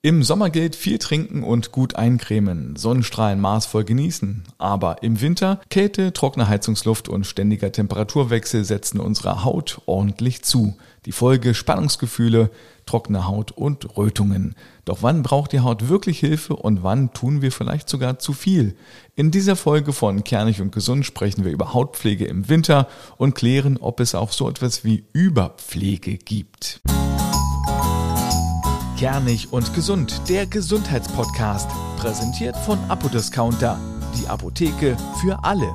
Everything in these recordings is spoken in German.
Im Sommer gilt viel trinken und gut eincremen, Sonnenstrahlen maßvoll genießen. Aber im Winter Kälte, trockene Heizungsluft und ständiger Temperaturwechsel setzen unserer Haut ordentlich zu. Die Folge Spannungsgefühle, trockene Haut und Rötungen. Doch wann braucht die Haut wirklich Hilfe und wann tun wir vielleicht sogar zu viel? In dieser Folge von Kernig und Gesund sprechen wir über Hautpflege im Winter und klären, ob es auch so etwas wie Überpflege gibt. Kernig und Gesund, der Gesundheitspodcast, präsentiert von Apodiscounter, die Apotheke für alle.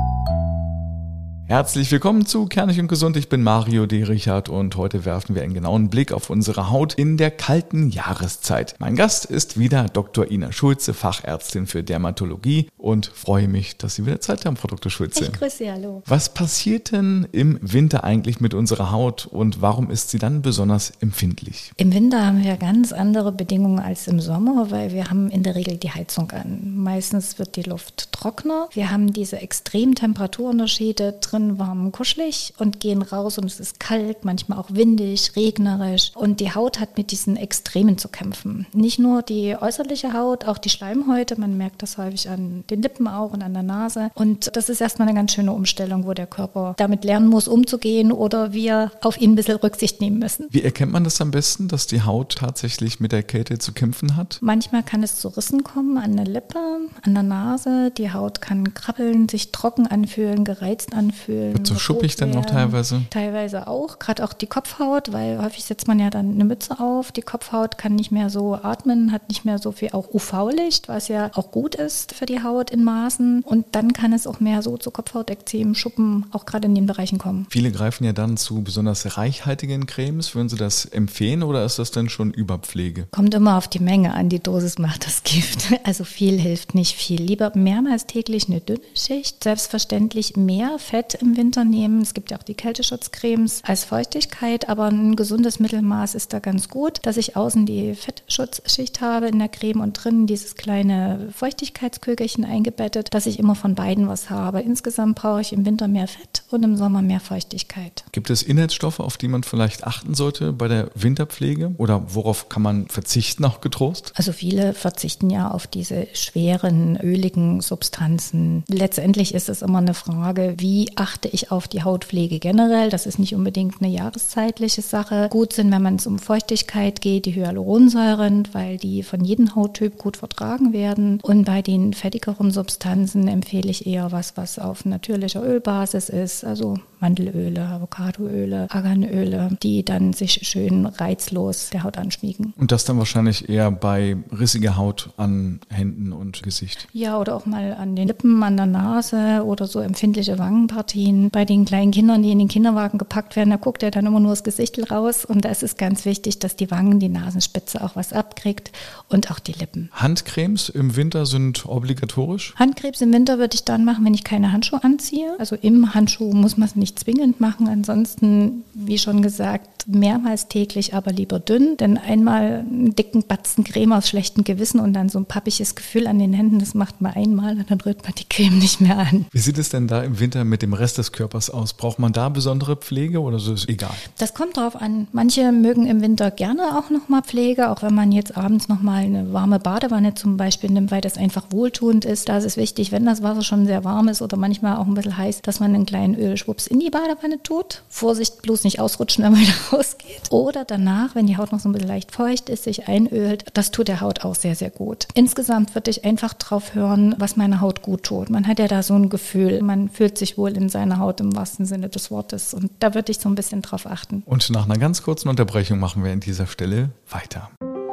Herzlich willkommen zu Kernig und Gesund, ich bin Mario D. Richard und heute werfen wir einen genauen Blick auf unsere Haut in der kalten Jahreszeit. Mein Gast ist wieder Dr. Ina Schulze, Fachärztin für Dermatologie und freue mich, dass Sie wieder Zeit haben, Frau Dr. Schulze. Ich grüße Sie, hallo. Was passiert denn im Winter eigentlich mit unserer Haut und warum ist sie dann besonders empfindlich? Im Winter haben wir ganz andere Bedingungen als im Sommer, weil wir haben in der Regel die Heizung an. Meistens wird die Luft trockener. Wir haben diese extremen Temperaturunterschiede, drin warm, kuschelig und gehen raus und es ist kalt, manchmal auch windig, regnerisch. Und die Haut hat mit diesen Extremen zu kämpfen. Nicht nur die äußerliche Haut, auch die Schleimhäute. Man merkt das häufig an den Lippen auch und an der Nase. Und das ist erstmal eine ganz schöne Umstellung, wo der Körper damit lernen muss, umzugehen oder wir auf ihn ein bisschen Rücksicht nehmen müssen. Wie erkennt man das am besten, dass die Haut tatsächlich mit der Kälte zu kämpfen hat? Manchmal kann es zu Rissen kommen an der Lippe, an der Nase. Die Haut kann krabbeln, sich trocken anfühlen, gereizt anfühlen. Wird so schuppig dann noch teilweise? Teilweise auch, gerade auch die Kopfhaut, weil häufig setzt man ja dann eine Mütze auf. Die Kopfhaut kann nicht mehr so atmen, hat nicht mehr so viel auch UV-Licht, was ja auch gut ist für die Haut in Maßen. Und dann kann es auch mehr so zu Kopfhautekzemen, Schuppen, auch gerade in den Bereichen kommen. Viele greifen ja dann zu besonders reichhaltigen Cremes. Würden Sie das empfehlen oder ist das denn schon Überpflege? Kommt immer auf die Menge an, die Dosis macht das Gift. Also viel hilft nicht viel. Lieber mehrmals täglich eine dünne Schicht, selbstverständlich mehr Fett im Winter nehmen. Es gibt ja auch die Kälteschutzcremes als Feuchtigkeit, aber ein gesundes Mittelmaß ist da ganz gut, dass ich außen die Fettschutzschicht habe in der Creme und drinnen dieses kleine Feuchtigkeitskügelchen eingebettet, dass ich immer von beiden was habe. Insgesamt brauche ich im Winter mehr Fett und im Sommer mehr Feuchtigkeit. Gibt es Inhaltsstoffe, auf die man vielleicht achten sollte bei der Winterpflege oder worauf kann man verzichten, auch getrost? Also viele verzichten ja auf diese schweren, öligen Substanzen. Letztendlich ist es immer eine Frage, wie achte ich auf die Hautpflege generell. Das ist nicht unbedingt eine jahreszeitliche Sache. Gut sind, wenn man es um Feuchtigkeit geht, die Hyaluronsäuren, weil die von jedem Hauttyp gut vertragen werden. Und bei den fettigeren Substanzen empfehle ich eher was auf natürlicher Ölbasis ist, also Mandelöle, Avocadoöle, Arganöle, die dann sich schön reizlos der Haut anschmiegen. Und das dann wahrscheinlich eher bei rissiger Haut an Händen und Gesicht? Ja, oder auch mal an den Lippen, an der Nase oder so empfindliche Wangenpartien. Bei den kleinen Kindern, die in den Kinderwagen gepackt werden, da guckt ja dann immer nur das Gesicht raus. Und da ist es ganz wichtig, dass die Wangen, die Nasenspitze auch was abkriegt und auch die Lippen. Handcremes im Winter sind obligatorisch? Handcremes im Winter würde ich dann machen, wenn ich keine Handschuhe anziehe. Also im Handschuh muss man es nicht zwingend machen. Ansonsten, wie schon gesagt, mehrmals täglich, aber lieber dünn. Denn einmal einen dicken Batzen Creme aus schlechtem Gewissen und dann so ein pappiges Gefühl an den Händen, das macht man einmal und dann rührt man die Creme nicht mehr an. Wie sieht es denn da im Winter mit dem Rest des Körpers aus? Braucht man da besondere Pflege oder so ist es egal? Das kommt drauf an. Manche mögen im Winter gerne auch nochmal Pflege, auch wenn man jetzt abends nochmal eine warme Badewanne zum Beispiel nimmt, weil das einfach wohltuend ist. Da ist es wichtig, wenn das Wasser schon sehr warm ist oder manchmal auch ein bisschen heiß, dass man einen kleinen Ölschwupps in die Badewanne tut. Vorsicht, bloß nicht ausrutschen, wenn man wieder rausgeht. Oder danach, wenn die Haut noch so ein bisschen leicht feucht ist, sich einölt. Das tut der Haut auch sehr, sehr gut. Insgesamt würde ich einfach drauf hören, was meiner Haut gut tut. Man hat ja da so ein Gefühl, man fühlt sich wohl in seiner Haut im wahrsten Sinne des Wortes. Und da würde ich so ein bisschen drauf achten. Und nach einer ganz kurzen Unterbrechung machen wir an dieser Stelle weiter.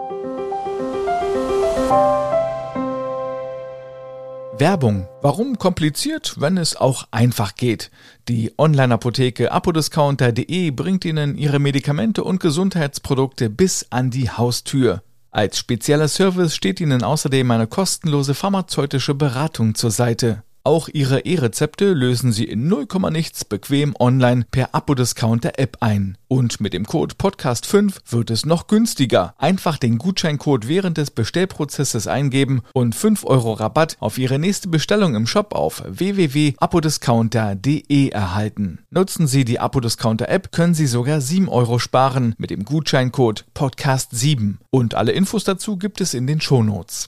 Werbung. Warum kompliziert, wenn es auch einfach geht? Die Online-Apotheke apodiscounter.de bringt Ihnen Ihre Medikamente und Gesundheitsprodukte bis an die Haustür. Als spezieller Service steht Ihnen außerdem eine kostenlose pharmazeutische Beratung zur Seite. Auch Ihre E-Rezepte lösen Sie in 0, nichts bequem online per Abo-Discounter-App ein. Und mit dem Code Podcast5 wird es noch günstiger. Einfach den Gutscheincode während des Bestellprozesses eingeben und 5 € Rabatt auf Ihre nächste Bestellung im Shop auf www.apodiscounter.de erhalten. Nutzen Sie die Apodiscounter-App, können Sie sogar 7 € sparen mit dem Gutscheincode Podcast7. Und alle Infos dazu gibt es in den Shownotes.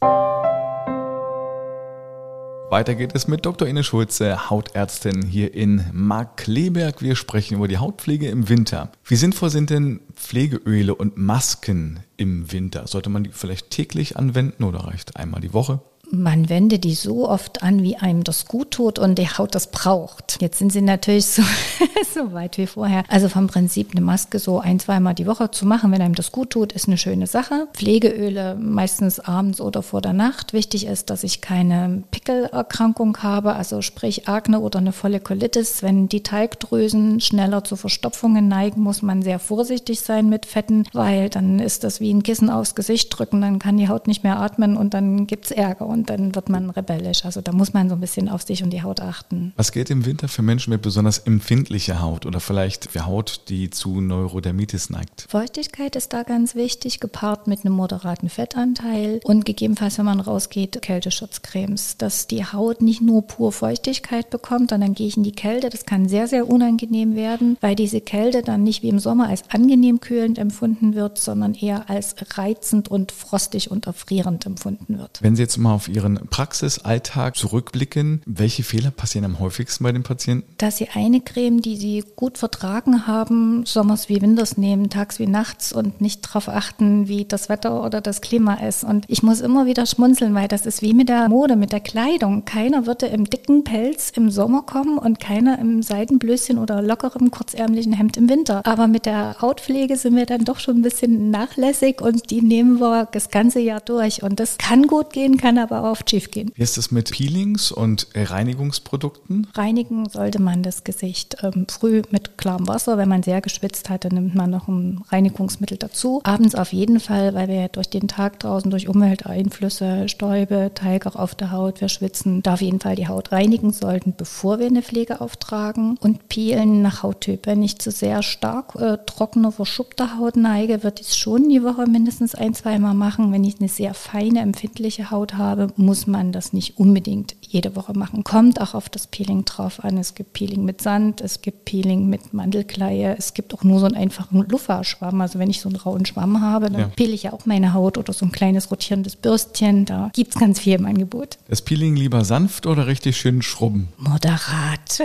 Weiter geht es mit Dr. Ines Schulze, Hautärztin hier in Markkleeberg. Wir sprechen über die Hautpflege im Winter. Wie sinnvoll sind denn Pflegeöle und Masken im Winter? Sollte man die vielleicht täglich anwenden oder reicht einmal die Woche? Man wendet die so oft an, wie einem das gut tut und die Haut das braucht. Jetzt sind sie natürlich so weit wie vorher. Also vom Prinzip eine Maske so 1-2 Mal die Woche zu machen, wenn einem das gut tut, ist eine schöne Sache. Pflegeöle meistens abends oder vor der Nacht. Wichtig ist, dass ich keine Pickelerkrankung habe, also sprich Akne oder eine Folliculitis. Wenn die Talgdrüsen schneller zu Verstopfungen neigen, muss man sehr vorsichtig sein mit Fetten, weil dann ist das wie ein Kissen aufs Gesicht drücken, dann kann die Haut nicht mehr atmen und dann gibt's Ärger. Und dann wird man rebellisch. Also da muss man so ein bisschen auf sich und die Haut achten. Was gilt im Winter für Menschen mit besonders empfindlicher Haut oder vielleicht für Haut, die zu Neurodermitis neigt? Feuchtigkeit ist da ganz wichtig, gepaart mit einem moderaten Fettanteil und gegebenenfalls, wenn man rausgeht, Kälteschutzcremes, dass die Haut nicht nur pur Feuchtigkeit bekommt, sondern gehe ich in die Kälte. Das kann sehr, sehr unangenehm werden, weil diese Kälte dann nicht wie im Sommer als angenehm kühlend empfunden wird, sondern eher als reizend und frostig und erfrierend empfunden wird. Wenn Sie jetzt mal auf Ihren Praxisalltag zurückblicken, welche Fehler passieren am häufigsten bei den Patienten? Dass sie eine Creme, die sie gut vertragen haben, sommers wie winters nehmen, tags wie nachts und nicht darauf achten, wie das Wetter oder das Klima ist. Und ich muss immer wieder schmunzeln, weil das ist wie mit der Mode, mit der Kleidung. Keiner würde im dicken Pelz im Sommer kommen und keiner im Seidenblöschen oder lockerem, kurzärmlichen Hemd im Winter. Aber mit der Hautpflege sind wir dann doch schon ein bisschen nachlässig und die nehmen wir das ganze Jahr durch. Und das kann gut gehen, kann aber auch oft schief gehen. Wie ist es mit Peelings und Reinigungsprodukten? Reinigen sollte man das Gesicht früh mit klarem Wasser. Wenn man sehr geschwitzt hat, dann nimmt man noch ein Reinigungsmittel dazu. Abends auf jeden Fall, weil wir ja durch den Tag draußen, durch Umwelteinflüsse, Stäube, Talg auch auf der Haut, wir schwitzen, da auf jeden Fall die Haut reinigen sollten, bevor wir eine Pflege auftragen. Und peelen nach Hauttyp. Wenn ich zu sehr stark trockene, verschuppte Haut neige, würde ich es schon die Woche mindestens 1-2 Mal machen. Wenn ich eine sehr feine, empfindliche Haut habe, muss man das nicht unbedingt jede Woche machen. Kommt auch auf das Peeling drauf an. Es gibt Peeling mit Sand, es gibt Peeling mit Mandelkleie, es gibt auch nur so einen einfachen Luffa-Schwamm. Also wenn ich so einen rauen Schwamm habe, dann peele ich ja auch meine Haut oder so ein kleines rotierendes Bürstchen. Da gibt es ganz viel im Angebot. Das Peeling lieber sanft oder richtig schön schrubben? Moderat.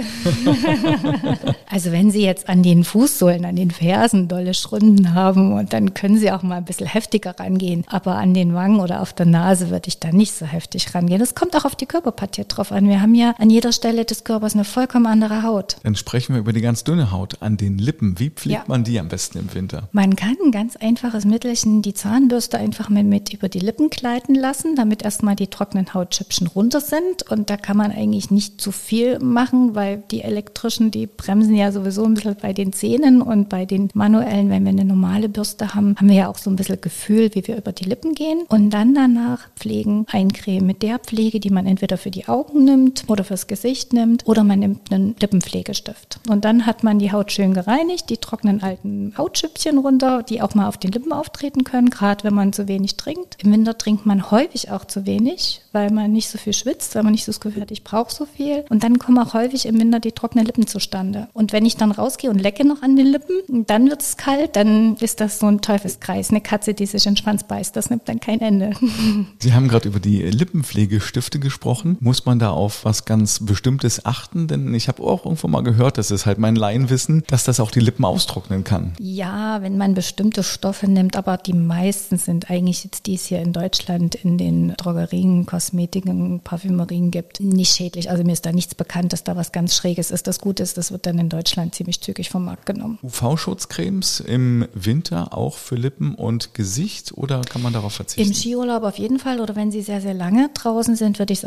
Also wenn Sie jetzt an den Fußsohlen, an den Fersen dolle Schrunden haben, und dann können Sie auch mal ein bisschen heftiger rangehen. Aber an den Wangen oder auf der Nase würde ich da nicht so heftig rangehen. Das kommt auch auf die Körperpartie drauf an. Wir haben ja an jeder Stelle des Körpers eine vollkommen andere Haut. Dann sprechen wir über die ganz dünne Haut an den Lippen. Wie pflegt man die am besten im Winter? Man kann ein ganz einfaches Mittelchen, die Zahnbürste einfach mit über die Lippen gleiten lassen, damit erstmal die trockenen Hautschüppchen runter sind. Und da kann man eigentlich nicht zu viel machen, weil die elektrischen, die bremsen ja sowieso ein bisschen bei den Zähnen, und bei den manuellen, wenn wir eine normale Bürste haben, haben wir ja auch so ein bisschen Gefühl, wie wir über die Lippen gehen. Und dann danach pflegen, eincremen mit der Pflege, die man entweder für die Augen nimmt oder fürs Gesicht nimmt, oder man nimmt einen Lippenpflegestift. Und dann hat man die Haut schön gereinigt, die trockenen alten Hautschüppchen runter, die auch mal auf den Lippen auftreten können, gerade wenn man zu wenig trinkt. Im Winter trinkt man häufig auch zu wenig, weil man nicht so viel schwitzt, weil man nicht so das Gefühl hat, ich brauche so viel. Und dann kommen auch häufig im Winter die trockenen Lippen zustande. Und wenn ich dann rausgehe und lecke noch an den Lippen, dann wird es kalt, dann ist das so ein Teufelskreis. Eine Katze, die sich in den Schwanz beißt, das nimmt dann kein Ende. Sie haben gerade über die Lippenpflegestifte gesprochen. Muss man da auf was ganz Bestimmtes achten? Denn ich habe auch irgendwo mal gehört, das ist halt mein Laienwissen, dass das auch die Lippen austrocknen kann. Ja, wenn man bestimmte Stoffe nimmt, aber die meisten sind eigentlich jetzt, die es hier in Deutschland in den Drogerien, Kosmetiken, Parfümerien gibt, nicht schädlich. Also mir ist da nichts bekannt, dass da was ganz Schräges ist. Das Gute ist, das wird dann in Deutschland ziemlich zügig vom Markt genommen. UV-Schutzcremes im Winter auch für Lippen und Gesicht, oder kann man darauf verzichten? Im Skiurlaub auf jeden Fall, oder wenn Sie sehr, sehr lange draußen sind, würde ich es auf jeden Fall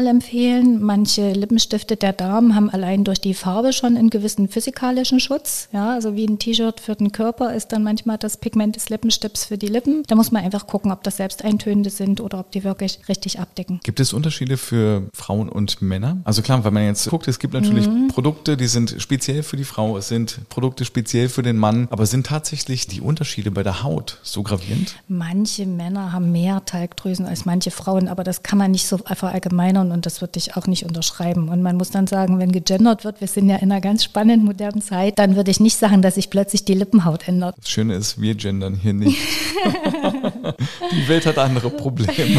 mal empfehlen. Manche Lippenstifte der Damen haben allein durch die Farbe schon einen gewissen physikalischen Schutz. Ja, also wie ein T-Shirt für den Körper ist dann manchmal das Pigment des Lippenstifts für die Lippen. Da muss man einfach gucken, ob das selbsteintönende sind oder ob die wirklich richtig abdecken. Gibt es Unterschiede für Frauen und Männer? Also klar, wenn man jetzt guckt, es gibt natürlich Produkte, die sind speziell für die Frau, es sind Produkte speziell für den Mann, aber sind tatsächlich die Unterschiede bei der Haut so gravierend? Manche Männer haben mehr Talgdrüsen als manche Frauen, aber das kann man nicht so verallgemeinern und das würde ich auch nicht unterschreiben. Und man muss dann sagen, wenn gegendert wird, wir sind ja in einer ganz spannenden modernen Zeit, dann würde ich nicht sagen, dass sich plötzlich die Lippenhaut ändert. Das Schöne ist, wir gendern hier nicht. Die Welt hat andere Probleme.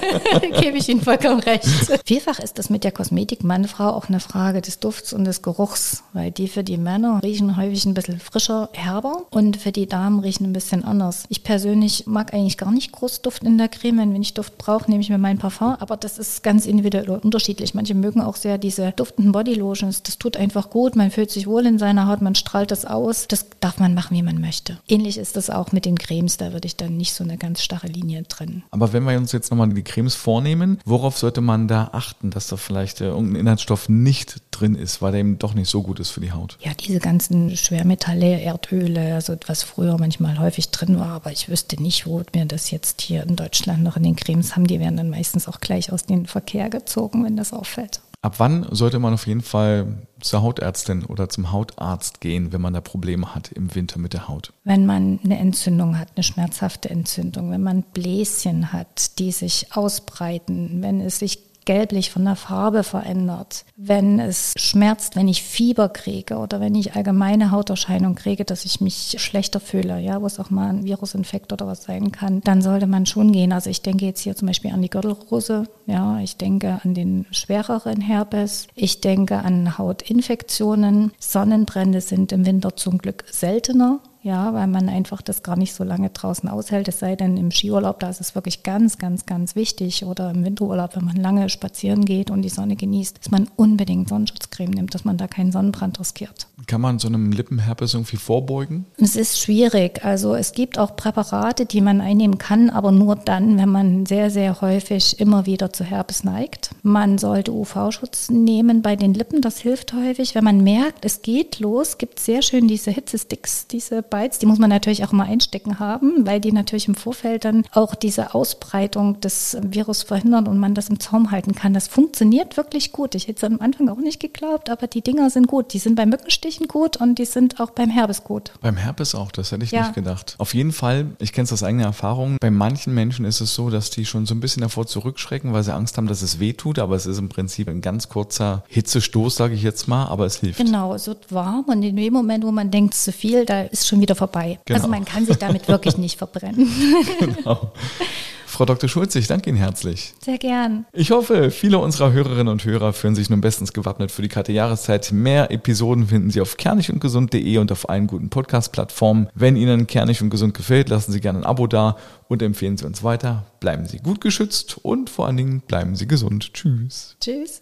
Gebe ich Ihnen vollkommen recht. Vielfach ist das mit der Kosmetik Mann-Frau auch eine Frage des Dufts und des Geruchs, weil die für die Männer riechen häufig ein bisschen frischer, herber und für die Damen riechen ein bisschen anders. Ich persönlich mag eigentlich gar nicht groß Duft in der Creme. Wenn ich Duft brauche, nehme ich mir mein Parfum, aber das ist ganz individuell unterschiedlich. Manche mögen auch sehr diese duftenden Bodylotions. Das tut einfach gut, man fühlt sich wohl in seiner Haut, man strahlt das aus. Das darf man machen, wie man möchte. Ähnlich ist das auch mit den Cremes, da würde ich dann nicht so eine ganz starre Linie trennen. Aber wenn wir uns jetzt nochmal die Cremes vornehmen, worauf sollte man da achten, dass da vielleicht irgendein Inhaltsstoff nicht drin ist, weil der eben doch nicht so gut ist für die Haut? Ja, diese ganzen Schwermetalle, Erdöle, also was früher manchmal häufig drin war, aber ich wüsste nicht, wo wir das jetzt hier in Deutschland noch in den Cremes haben. Die werden dann meistens auch gleich aus dem Verkehr gezogen, wenn das auffällt. Ab wann sollte man auf jeden Fall zur Hautärztin oder zum Hautarzt gehen, wenn man da Probleme hat im Winter mit der Haut? Wenn man eine Entzündung hat, eine schmerzhafte Entzündung, wenn man Bläschen hat, die sich ausbreiten, wenn es sich gelblich von der Farbe verändert, wenn es schmerzt, wenn ich Fieber kriege oder wenn ich allgemeine Hauterscheinung kriege, dass ich mich schlechter fühle, ja, wo es auch mal ein Virusinfekt oder was sein kann, dann sollte man schon gehen. Also ich denke jetzt hier zum Beispiel an die Gürtelrose, ja, ich denke an den schwereren Herpes, ich denke an Hautinfektionen. Sonnenbrände sind im Winter zum Glück seltener. Ja, weil man einfach das gar nicht so lange draußen aushält, es sei denn im Skiurlaub, da ist es wirklich ganz, ganz, ganz wichtig oder im Winterurlaub, wenn man lange spazieren geht und die Sonne genießt, dass man unbedingt Sonnenschutzcreme nimmt, dass man da keinen Sonnenbrand riskiert. Kann man so einem Lippenherpes irgendwie vorbeugen? Es ist schwierig, also es gibt auch Präparate, die man einnehmen kann, aber nur dann, wenn man sehr, sehr häufig immer wieder zu Herpes neigt. Man sollte UV-Schutz nehmen bei den Lippen, das hilft häufig. Wenn man merkt, es geht los, gibt es sehr schön diese Hitzesticks, diese Bites, die muss man natürlich auch immer einstecken haben, weil die natürlich im Vorfeld dann auch diese Ausbreitung des Virus verhindern und man das im Zaum halten kann. Das funktioniert wirklich gut. Ich hätte es am Anfang auch nicht geglaubt, aber die Dinger sind gut. Die sind bei Mückenstichen gut und die sind auch beim Herpes gut. Beim Herpes auch, das hätte ich nicht gedacht. Auf jeden Fall, ich kenne es aus eigener Erfahrung, bei manchen Menschen ist es so, dass die schon so ein bisschen davor zurückschrecken, weil sie Angst haben, dass es weh tut, aber es ist im Prinzip ein ganz kurzer Hitzestoß, sage ich jetzt mal, aber es hilft. Genau, es wird warm und in dem Moment, wo man denkt, zu viel, da ist schon wieder vorbei. Genau. Also man kann sich damit wirklich nicht verbrennen. Genau. Frau Dr. Schulze, ich danke Ihnen herzlich. Sehr gern. Ich hoffe, viele unserer Hörerinnen und Hörer fühlen sich nun bestens gewappnet für die kalte Jahreszeit. Mehr Episoden finden Sie auf kernigundgesund.de und auf allen guten Podcast-Plattformen. Wenn Ihnen Kernig und Gesund gefällt, lassen Sie gerne ein Abo da und empfehlen Sie uns weiter. Bleiben Sie gut geschützt und vor allen Dingen bleiben Sie gesund. Tschüss. Tschüss.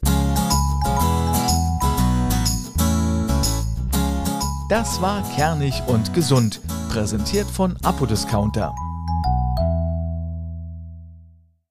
Das war Kernig und Gesund, präsentiert von Apodiscounter.